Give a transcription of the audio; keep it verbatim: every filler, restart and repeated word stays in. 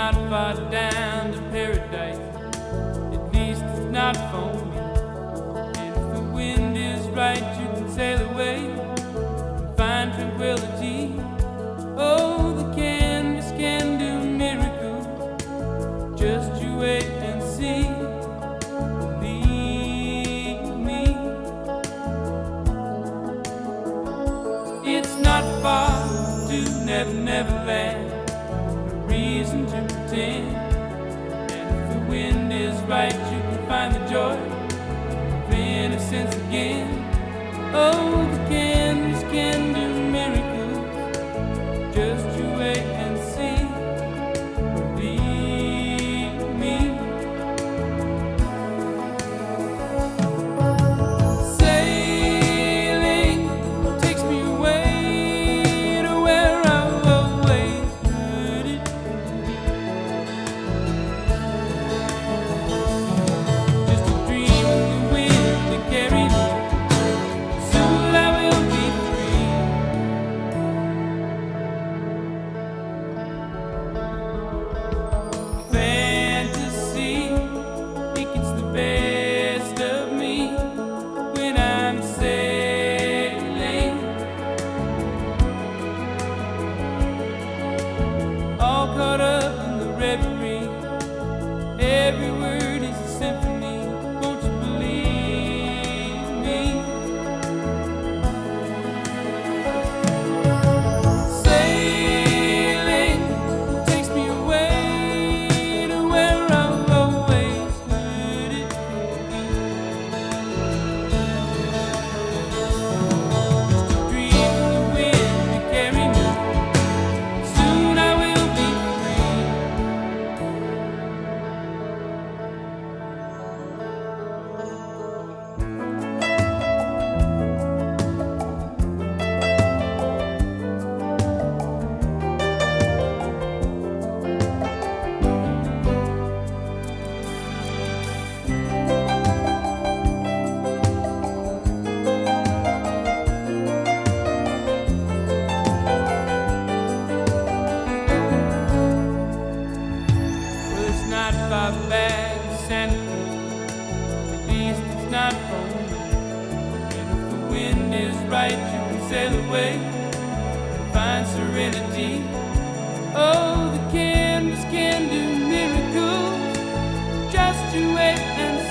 not far down to paradise. At least it's not for me. And if the wind is right, you can sail away and find tranquility. Oh, the canvas can do miracles. Just you wait and see. Believe me. It's not far to Never Never Land. No reason to pretend. And if the wind is right, you can find the joy of innocence again. Oh, the canvas can do miracles. Just you wait and see. Believe me. Sailing takes me away to where I've always heard it. Just a dream of the wind to carry me. Soon I will be free. Fantasy, it gets the best of me when I'm sailing. All caught up in the reverie. Every word is a symphony. Won't you believe me? Sailing takes me away to where I've always heard it. Just a dream of the wind to carry me. Soon I will be free. Well, it's not far back to Santa Cruz. At least it's not for me. And if the wind is right, you can sail away and find serenity. Oh, the canvas can do miracles. Just you wait and